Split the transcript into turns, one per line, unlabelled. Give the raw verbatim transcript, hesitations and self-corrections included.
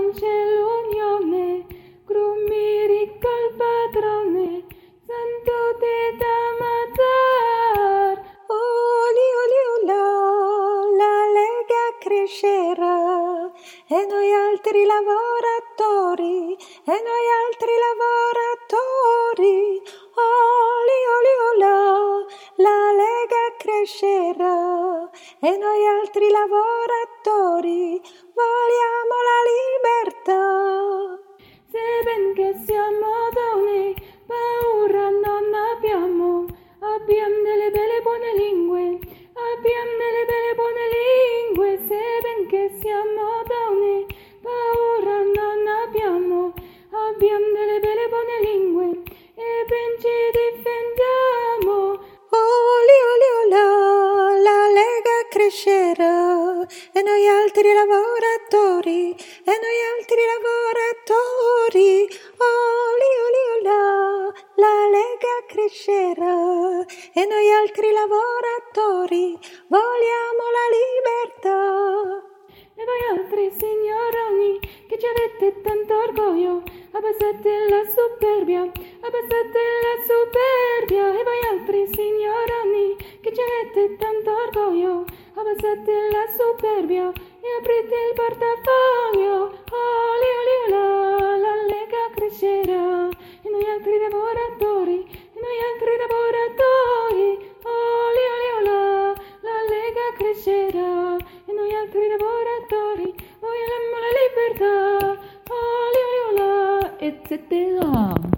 non c'è l'unione, grumiri col padrone, santo te da matar.
Oli, oli, ola, la Lega crescerà e noi altri lavoratori, e noi altri lavoratori. Oli, oli, ola, la Lega crescerà e noi altri lavoratori vogliamo la libertà.
Se ben che siamo donne, paura non abbiamo, abbiamo delle belle buone lingue, abbiamo delle belle buone lingue. Se ben che siamo donne, paura non abbiamo, abbiamo delle belle buone lingue e ben ci difendiamo.
Oli, oli, ola, la Lega crescerà e noi altri lavoratori, e noi altri lavoratori. Oli, oli, ola, la Lega crescerà e noi altri lavoratori vogliamo la libertà.
E voi altri signoroni che ci avete tanto orgoglio, abbassate la superbia, abbassate la superbia. E voi altri signoroni che ci avete tanto orgoglio, abbassate la superbia e aprite il portafoglio. Oli, oli, ola, la Lega crescerà e noi altri lavoratori, e noi altri lavoratori. Oli, oli, ola, la Lega crescerà e noi altri lavoratori vogliamo la libertà. Oli, oli, ola, et cetera.